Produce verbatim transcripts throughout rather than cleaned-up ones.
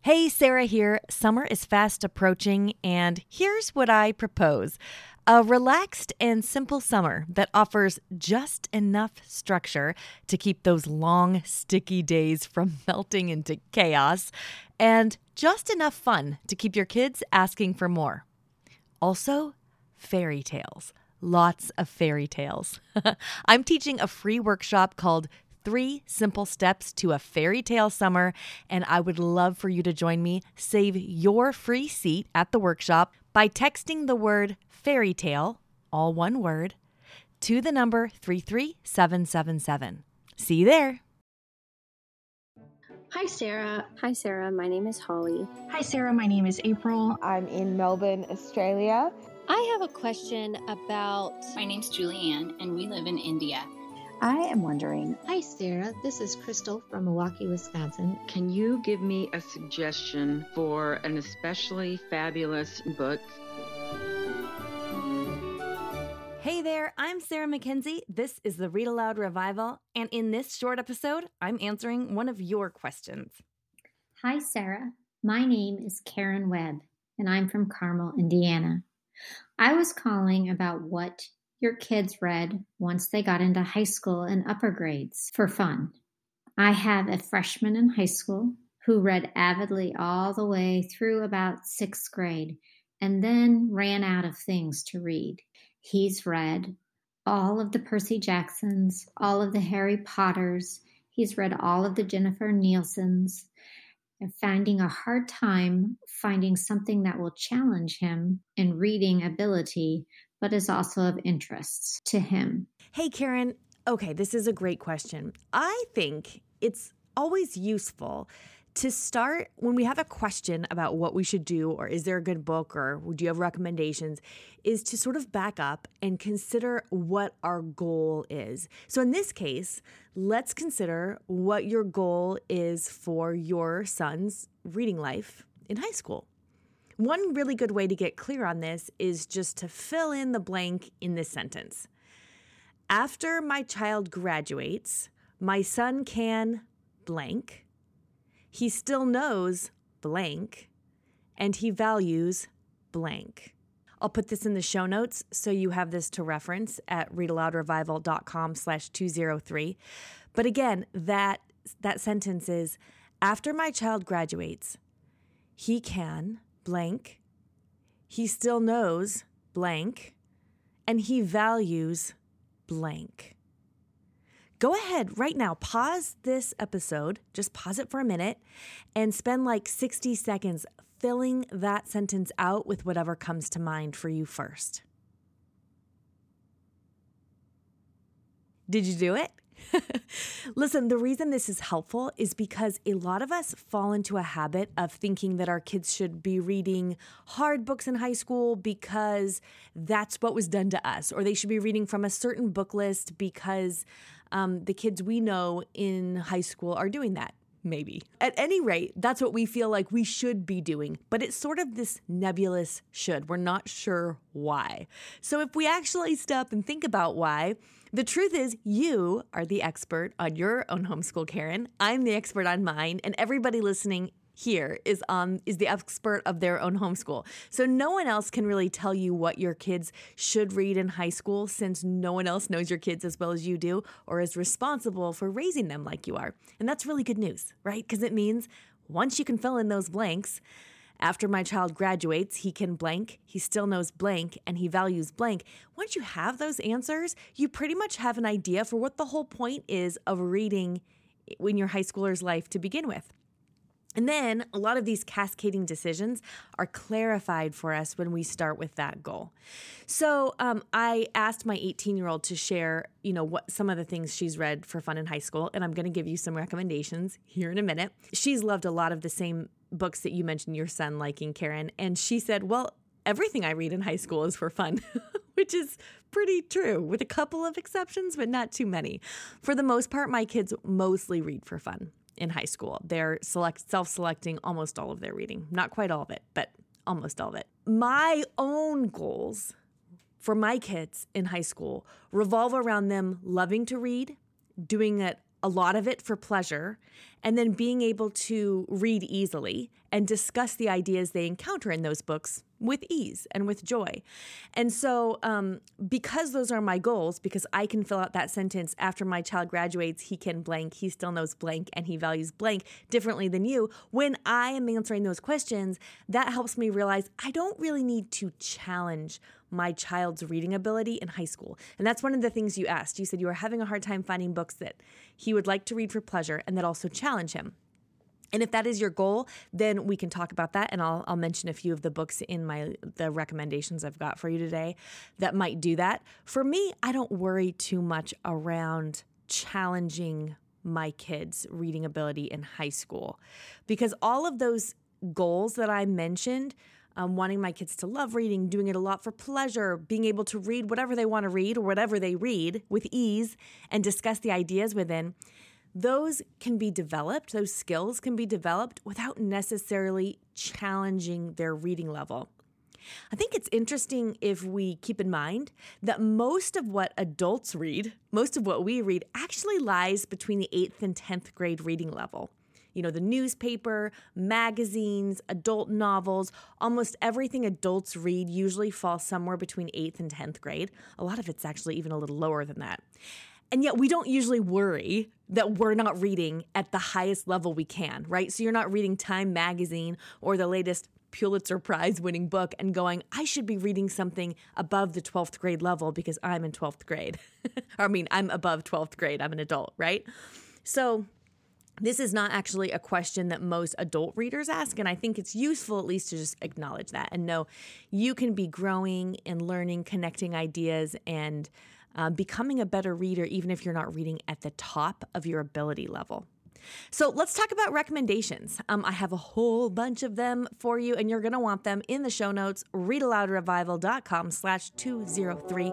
Hey, Sarah here. Summer is fast approaching, and here's what I propose. A relaxed and simple summer that offers just enough structure to keep those long, sticky days from melting into chaos, and just enough fun to keep your kids asking for more. Also, fairy tales. Lots of fairy tales. I'm teaching a free workshop called Three Simple Steps to a Fairy Tale Summer, and I would love for you to join me. Save your free seat at the workshop by texting the word fairy tale, all one word, to the number three three seven seven seven. See you there. Hi, Sarah. Hi, Sarah. My name is Holly. Hi, Sarah. My name is April. I'm in Melbourne, Australia. I have a question about... My name's Julianne, and we live in India. I am wondering. Hi, Sarah. This is Crystal from Milwaukee, Wisconsin. Can you give me a suggestion for an especially fabulous book? Hey there, I'm Sarah Mackenzie. This is the Read Aloud Revival, and in this short episode, I'm answering one of your questions. Hi, Sarah. My name is Karen Webb, and I'm from Carmel, Indiana. I was calling about what your kids read once they got into high school and upper grades for fun. I have a freshman in high school who read avidly all the way through about sixth grade and then ran out of things to read. He's read all of the Percy Jacksons, all of the Harry Potters. He's read all of the Jennifer Nielsen's, and finding a hard time finding something that will challenge him in reading ability, but is also of interest to him. Hey, Karen. Okay, this is a great question. I think it's always useful to start when we have a question about what we should do, or is there a good book, or do you have recommendations, is to sort of back up and consider what our goal is. So in this case, let's consider what your goal is for your son's reading life in high school. One really good way to get clear on this is just to fill in the blank in this sentence. After my child graduates, my son can blank. He still knows blank, and he values blank. I'll put this in the show notes so you have this to reference at readaloudrevival.com slash 203. But again, that, that sentence is, after my child graduates, he can blank, he still knows blank, and he values blank. Go ahead right now, pause this episode, just pause it for a minute, and spend like sixty seconds filling that sentence out with whatever comes to mind for you first. Did you do it? Listen, the reason this is helpful is because a lot of us fall into a habit of thinking that our kids should be reading hard books in high school because that's what was done to us, or they should be reading from a certain book list because um, the kids we know in high school are doing that. Maybe. At any rate, that's what we feel like we should be doing, but it's sort of this nebulous should. We're not sure why. So if we actually stop and think about why, the truth is you are the expert on your own homeschool, Karen. I'm the expert on mine, and everybody listening here is um is the expert of their own homeschool. So no one else can really tell you what your kids should read in high school, since no one else knows your kids as well as you do or is responsible for raising them like you are. And that's really good news, right? Because it means once you can fill in those blanks, after my child graduates, he can blank, he still knows blank, and he values blank. Once you have those answers, you pretty much have an idea for what the whole point is of reading in your high schooler's life to begin with. And then a lot of these cascading decisions are clarified for us when we start with that goal. So um, I asked my eighteen-year-old to share, you know, what some of the things she's read for fun in high school, and I'm going to give you some recommendations here in a minute. She's loved a lot of the same books that you mentioned your son liking, Karen, and she said, well, everything I read in high school is for fun, which is pretty true, with a couple of exceptions, but not too many. For the most part, my kids mostly read for fun. In high school. They're select self-selecting almost all of their reading. Not quite all of it, but almost all of it. My own goals for my kids in high school revolve around them loving to read, doing it a lot of it for pleasure, and then being able to read easily and discuss the ideas they encounter in those books with ease and with joy. And so um, because those are my goals, because I can fill out that sentence, after my child graduates, he can blank, he still knows blank, and he values blank differently than you. When I am answering those questions, that helps me realize I don't really need to challenge my child's reading ability in high school. And that's one of the things you asked. You said you were having a hard time finding books that he would like to read for pleasure and that also challenge him. And if that is your goal, then we can talk about that, and I'll I'll mention a few of the books in my the recommendations I've got for you today that might do that. For me, I don't worry too much around challenging my kids' reading ability in high school, because all of those goals that I mentioned, um, wanting my kids to love reading, doing it a lot for pleasure, being able to read whatever they want to read or whatever they read with ease and discuss the ideas within, those can be developed, those skills can be developed without necessarily challenging their reading level. I think it's interesting if we keep in mind that most of what adults read, most of what we read, actually lies between the eighth and tenth grade reading level. You know, the newspaper, magazines, adult novels, almost everything adults read usually falls somewhere between eighth and tenth grade. A lot of it's actually even a little lower than that. And yet we don't usually worry that we're not reading at the highest level we can, right? So you're not reading Time magazine or the latest Pulitzer Prize winning book and going, I should be reading something above the twelfth grade level because I'm in twelfth grade. I mean, I'm above twelfth grade. I'm an adult, right? So this is not actually a question that most adult readers ask, and I think it's useful at least to just acknowledge that and know you can be growing and learning, connecting ideas, and uh, becoming a better reader even if you're not reading at the top of your ability level. So let's talk about recommendations. Um, I have a whole bunch of them for you, and you're going to want them in the show notes, readaloudrevival.com slash 203.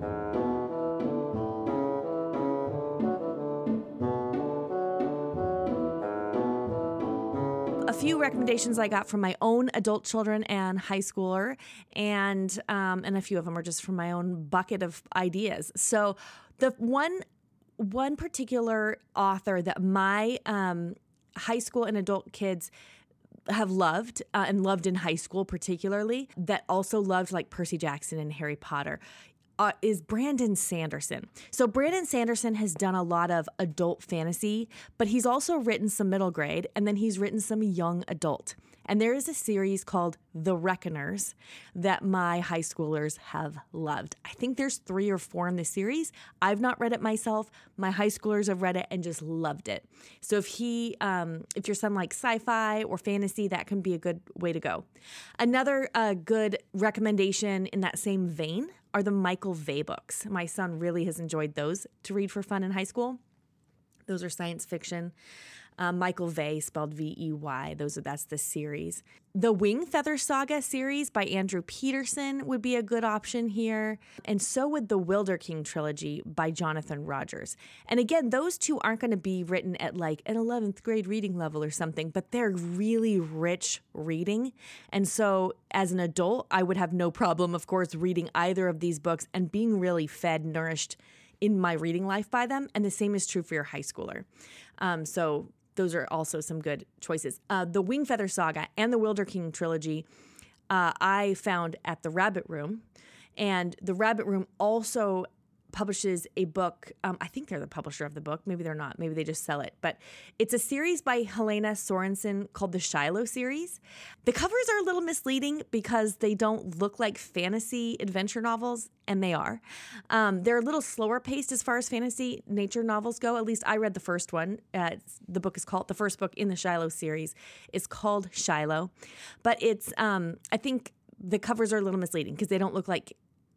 A few recommendations I got from my own adult children and high schooler, and um, and a few of them are just from my own bucket of ideas. So the one one particular author that my um, high school and adult kids have loved uh, and loved in high school particularly, that also loved like Percy Jackson and Harry Potter, Uh, is Brandon Sanderson. So Brandon Sanderson has done a lot of adult fantasy, but he's also written some middle grade, and then he's written some young adult. And there is a series called The Reckoners that my high schoolers have loved. I think there's three or four in the series. I've not read it myself. My high schoolers have read it and just loved it. So if he, um, if your son likes sci-fi or fantasy, that can be a good way to go. Another uh, good recommendation in that same vein are the Michael Vey books. My son really has enjoyed those to read for fun in high school. Those are science fiction. Um, Michael Vey, spelled V E Y. Those are that's the series. The Wing Feather Saga series by Andrew Peterson would be a good option here. And so would the Wilder King trilogy by Jonathan Rogers. And again, those two aren't going to be written at like an eleventh grade reading level or something, but they're really rich reading. And so as an adult, I would have no problem, of course, reading either of these books and being really fed, nourished in my reading life by them. And the same is true for your high schooler. Um, so those are also some good choices. Uh, the Wing Feather Saga and the Wilder King trilogy uh, I found at the Rabbit Room. And the Rabbit Room also publishes a book. Um, I think they're the publisher of the book. Maybe they're not. Maybe they just sell it. But it's a series by Helena Sorensen called the Shiloh series. The covers are a little misleading because they don't look like fantasy adventure novels, and they are. Um, they're a little slower paced as far as fantasy nature novels go. At least I read the first one. Uh, the book is called, the first book in the Shiloh series is called Shiloh. But it's, um, I think the covers are a little misleading because they don't look like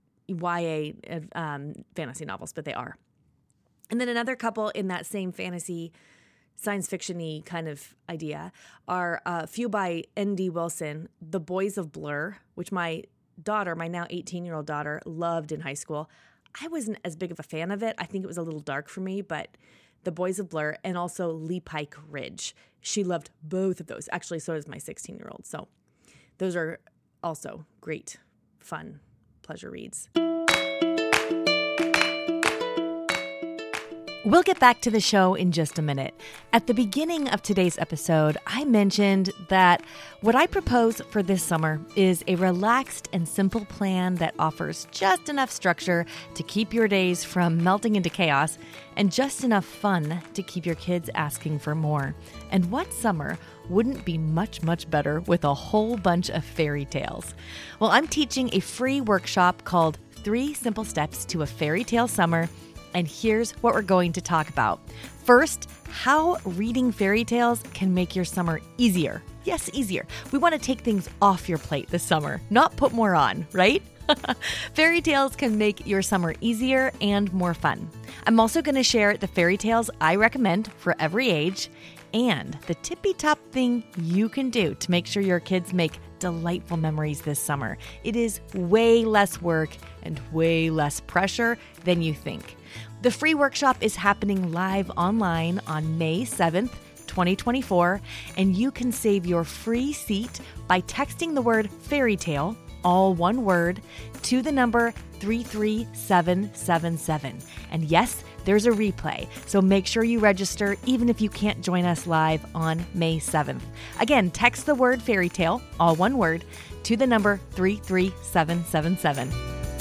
Y A um, fantasy novels, but they are. And then another couple in that same fantasy, science fiction-y kind of idea are a few by N D Wilson, The Boys of Blur, which my daughter, my now eighteen-year-old daughter, loved in high school. I wasn't as big of a fan of it. I think it was a little dark for me, but The Boys of Blur and also Lee Pike Ridge. She loved both of those. Actually, so does my sixteen-year-old. So those are also great, fun pleasure reads. We'll get back to the show in just a minute. At the beginning of today's episode, I mentioned that what I propose for this summer is a relaxed and simple plan that offers just enough structure to keep your days from melting into chaos and just enough fun to keep your kids asking for more. And what summer wouldn't be much, much better with a whole bunch of fairy tales? Well, I'm teaching a free workshop called Three Simple Steps to a Fairy Tale Summer. And here's what we're going to talk about. First, how reading fairy tales can make your summer easier. Yes, easier. We want to take things off your plate this summer, not put more on, right? Fairy tales can make your summer easier and more fun. I'm also going to share the fairy tales I recommend for every age and the tippy-top thing you can do to make sure your kids make delightful memories this summer. It is way less work and way less pressure than you think. The free workshop is happening live online on May seventh, twenty twenty-four, and you can save your free seat by texting the word fairy tale, all one word, to the number three three seven seven seven. And yes, there's a replay, so make sure you register even if you can't join us live on May seventh. Again, text the word fairy tale, all one word, to the number three three seven seven seven.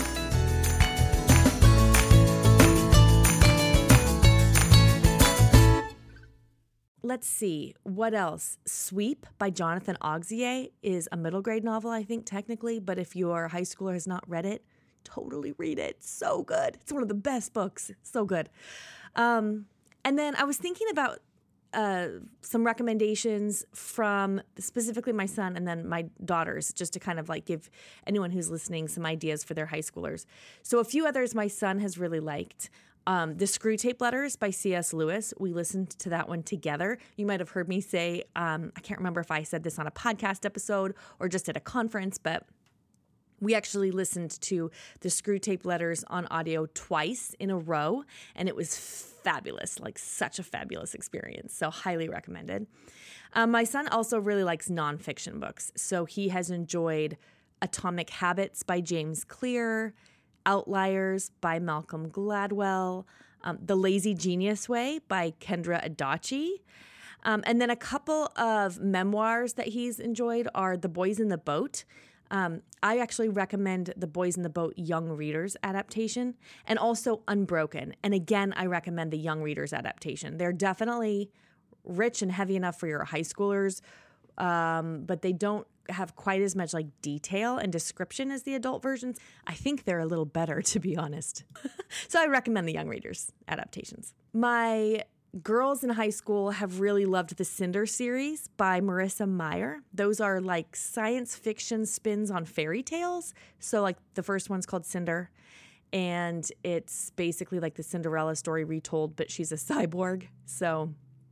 Let's see, what else? Sweep by Jonathan Auxier is a middle grade novel, I think, technically, but if your high schooler has not read it, totally read it. So good. It's one of the best books. So good. Um, and then I was thinking about uh, some recommendations from specifically my son and then my daughters, just to kind of like give anyone who's listening some ideas for their high schoolers. So a few others my son has really liked. Um, the Screwtape Letters by C S Lewis. We listened to that one together. You might have heard me say, um, I can't remember if I said this on a podcast episode or just at a conference, but we actually listened to the Screwtape Letters on audio twice in a row, and it was fabulous, like such a fabulous experience. So highly recommended. Um, my son also really likes nonfiction books. So he has enjoyed Atomic Habits by James Clear, Outliers by Malcolm Gladwell, um, The Lazy Genius Way by Kendra Adachi. Um, and then a couple of memoirs that he's enjoyed are The Boys in the Boat. Um, I actually recommend The Boys in the Boat Young Readers adaptation, and also Unbroken. And again, I recommend the Young Readers adaptation. They're definitely rich and heavy enough for your high schoolers, um, but they don't have quite as much like detail and description as the adult versions. I think they're a little better, to be honest. So I recommend the Young Readers adaptations. My girls in high school have really loved the Cinder series by Marissa Meyer. Those are like science fiction spins on fairy tales. So like the first one's called Cinder, and it's basically like the Cinderella story retold, but she's a cyborg. So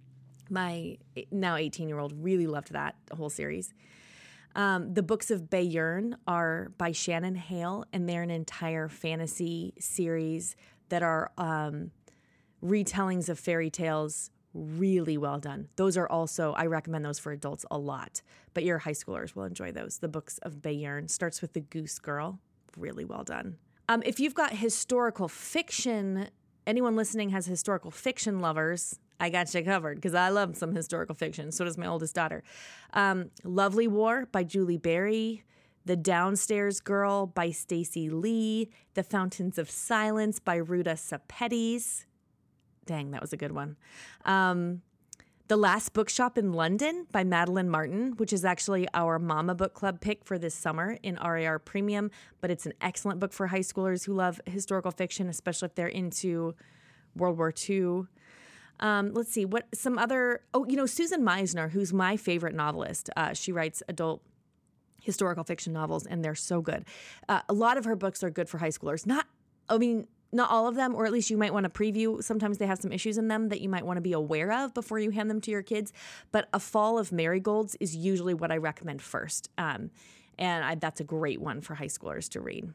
my now eighteen-year-old really loved that whole series. Um, the books of Bayern are by Shannon Hale, and they're an entire fantasy series that are um, retellings of fairy tales, really well done. Those are also, I recommend those for adults a lot, but your high schoolers will enjoy those. The books of Bayern starts with the Goose Girl, really well done. Um, if you've got historical fiction, anyone listening has historical fiction lovers, I got you covered because I love some historical fiction. So does my oldest daughter. Um, Lovely War by Julie Berry. The Downstairs Girl by Stacey Lee. The Fountains of Silence by Ruta Sepetys. Dang, that was a good one. Um, The Last Bookshop in London by Madeline Martin, which is actually our Mama Book Club pick for this summer in R A R Premium. But it's an excellent book for high schoolers who love historical fiction, especially if they're into World War Two. Um, let's see, what some other, oh, you know, Susan Meisner, who's my favorite novelist. Uh, she writes adult historical fiction novels, and they're so good. Uh, a lot of her books are good for high schoolers. Not, I mean, not all of them, or at least you might want to preview. Sometimes they have some issues in them that you might want to be aware of before you hand them to your kids. But A Fall of Marigolds is usually what I recommend first. Um, and I, that's a great one for high schoolers to read.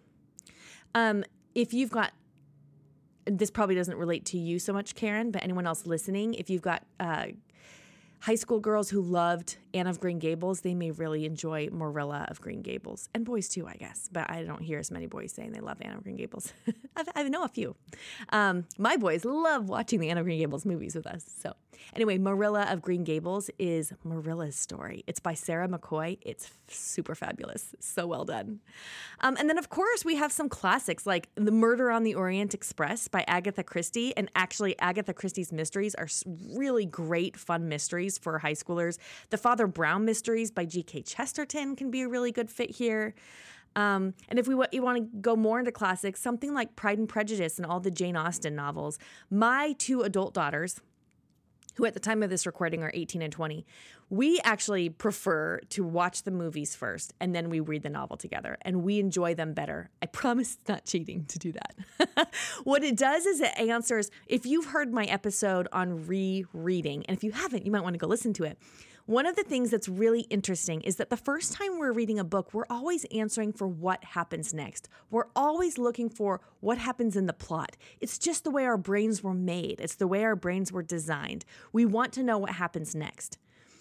Um, if you've got This probably doesn't relate to you so much, Karen, but anyone else listening, if you've got uh, high school girls who loved Anne of Green Gables, they may really enjoy Marilla of Green Gables. And boys too, I guess. But I don't hear as many boys saying they love Anne of Green Gables. I've, I know a few. Um, my boys love watching the Anne of Green Gables movies with us. So anyway, Marilla of Green Gables is Marilla's story. It's by Sarah McCoy. It's super fabulous. So well done. Um, and then, of course, we have some classics like The Murder on the Orient Express by Agatha Christie. And actually, Agatha Christie's mysteries are really great, fun mysteries for high schoolers. The Father Brown mysteries by G K Chesterton can be a really good fit here. Um, and if we w- you want to go more into classics, something like Pride and Prejudice and all the Jane Austen novels. My two adult daughters, who at the time of this recording are eighteen and twenty, we actually prefer to watch the movies first and then we read the novel together, and we enjoy them better. I promise it's not cheating to do that. What it does is it answers, if you've heard my episode on rereading, and if you haven't, you might want to go listen to it. One of the things that's really interesting is that the first time we're reading a book, we're always answering for what happens next. We're always looking for what happens in the plot. It's just the way our brains were made. It's the way our brains were designed. We want to know what happens next.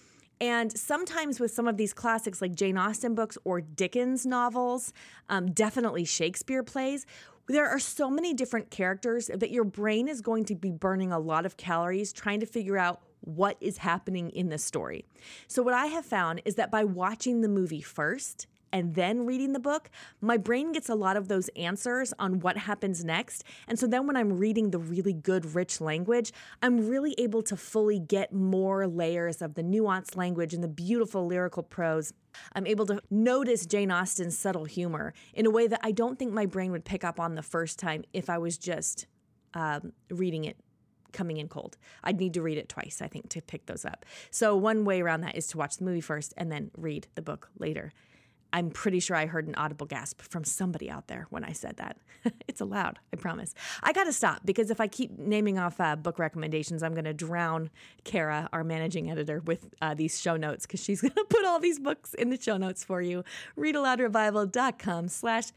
And sometimes with some of these classics like Jane Austen books or Dickens novels, um, definitely Shakespeare plays, there are so many different characters that your brain is going to be burning a lot of calories trying to figure out what is happening in the story. So what I have found is that by watching the movie first and then reading the book, my brain gets a lot of those answers on what happens next. And so then when I'm reading the really good, rich language, I'm really able to fully get more layers of the nuanced language and the beautiful lyrical prose. I'm able to notice Jane Austen's subtle humor in a way that I don't think my brain would pick up on the first time if I was just um, reading it coming in cold. I'd need to read it twice, I think, to pick those up. So one way around that is to watch the movie first and then read the book later. I'm pretty sure I heard an audible gasp from somebody out there when I said that. It's allowed, I promise. I got to stop because if I keep naming off uh, book recommendations, I'm going to drown Kara, our managing editor, with uh, these show notes because she's going to put all these books in the show notes for you. readaloudrevival.com slash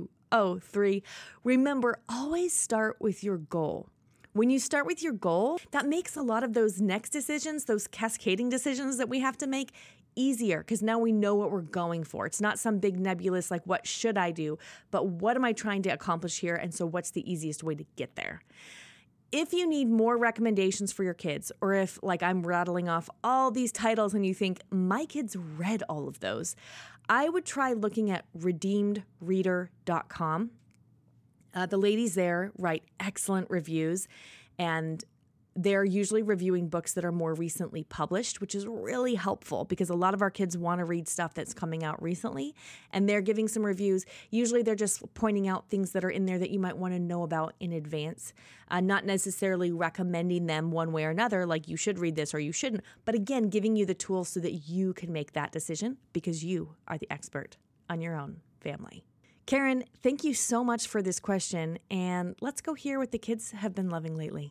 203. Remember, always start with your goal. When you start with your goal, that makes a lot of those next decisions, those cascading decisions that we have to make, easier because now we know what we're going for. It's not some big nebulous like, what should I do? But what am I trying to accomplish here? And so what's the easiest way to get there? If you need more recommendations for your kids, or if like I'm rattling off all these titles and you think my kids read all of those, I would try looking at redeemed reader dot com. Uh, the ladies there write excellent reviews, and they're usually reviewing books that are more recently published, which is really helpful because a lot of our kids want to read stuff that's coming out recently, and they're giving some reviews. Usually they're just pointing out things that are in there that you might want to know about in advance, uh, not necessarily recommending them one way or another, like you should read this or you shouldn't, but again, giving you the tools so that you can make that decision because you are the expert on your own family. Karen, thank you so much for this question, and let's go hear what the kids have been loving lately.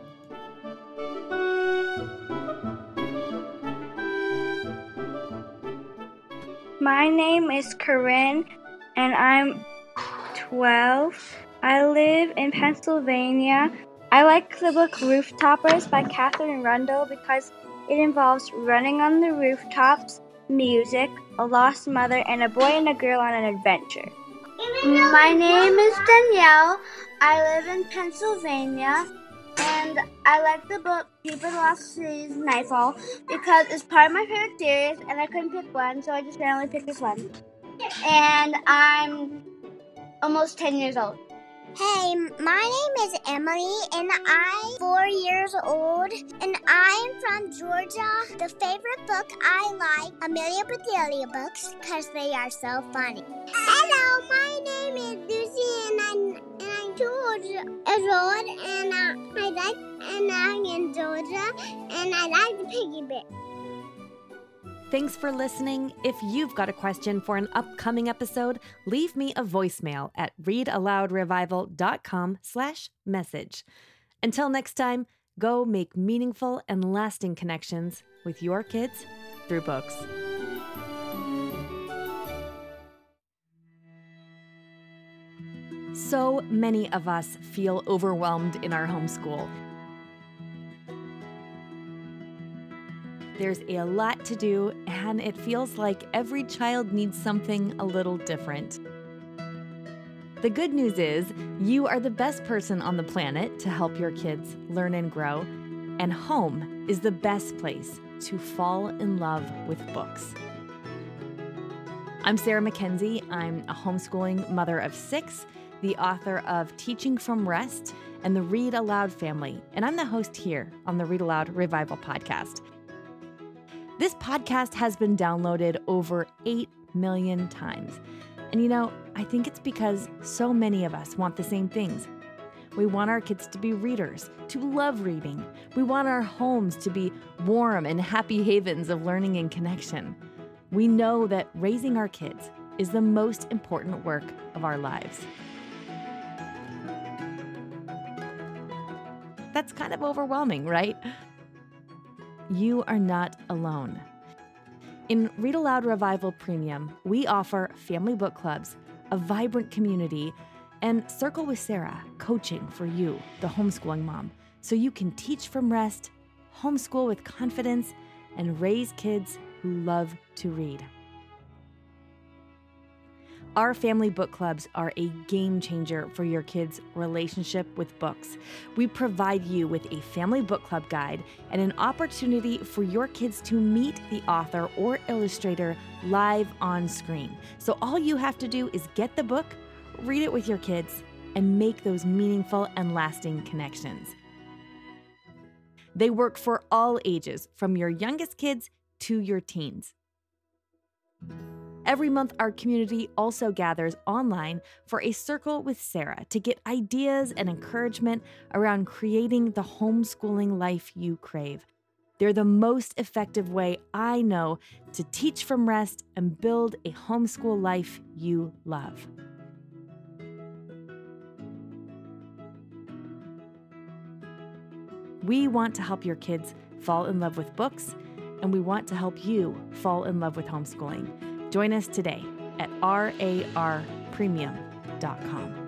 My name is Corinne, and I'm twelve. I live in Pennsylvania. I like the book Rooftoppers by Catherine Rundle because it involves running on the rooftops, music, a lost mother, and a boy and a girl on an adventure. My name is Danielle. I live in Pennsylvania, and I like the book Cupid Lost City's Nightfall because it's part of my favorite series, and I couldn't pick one, so I just randomly picked this one. And I'm almost ten years old. Hey, my name is Emily, and I'm four years old, and I'm from Georgia. The favorite book I like, Amelia Bedelia books, because they are so funny. Hello, my name is Lucy, and I'm, and I'm two years old, and uh, I like, and I'm in Georgia, and I like the piggy bit. Thanks for listening. If you've got a question for an upcoming episode, leave me a voicemail at readaloudrevival.com slash message. Until next time, go make meaningful and lasting connections with your kids through books. So many of us feel overwhelmed in our homeschool. There's a lot to do, and it feels like every child needs something a little different. The good news is you are the best person on the planet to help your kids learn and grow, and home is the best place to fall in love with books. I'm Sarah Mackenzie. I'm a homeschooling mother of six, the author of Teaching from Rest and the Read Aloud Family, and I'm the host here on the Read Aloud Revival podcast. This podcast has been downloaded over eight million times. And you know, I think it's because so many of us want the same things. We want our kids to be readers, to love reading. We want our homes to be warm and happy havens of learning and connection. We know that raising our kids is the most important work of our lives. That's kind of overwhelming, right? You are not alone. In Read Aloud Revival Premium, we offer family book clubs, a vibrant community, and Circle with Sarah, coaching for you, the homeschooling mom, so you can teach from rest, homeschool with confidence, and raise kids who love to read. Our family book clubs are a game changer for your kids' relationship with books. We provide you with a family book club guide and an opportunity for your kids to meet the author or illustrator live on screen. So all you have to do is get the book, read it with your kids, and make those meaningful and lasting connections. They work for all ages, from your youngest kids to your teens. Every month, our community also gathers online for a Circle with Sarah to get ideas and encouragement around creating the homeschooling life you crave. They're the most effective way I know to teach from rest and build a homeschool life you love. We want to help your kids fall in love with books, and we want to help you fall in love with homeschooling. Join us today at R A R premium dot com.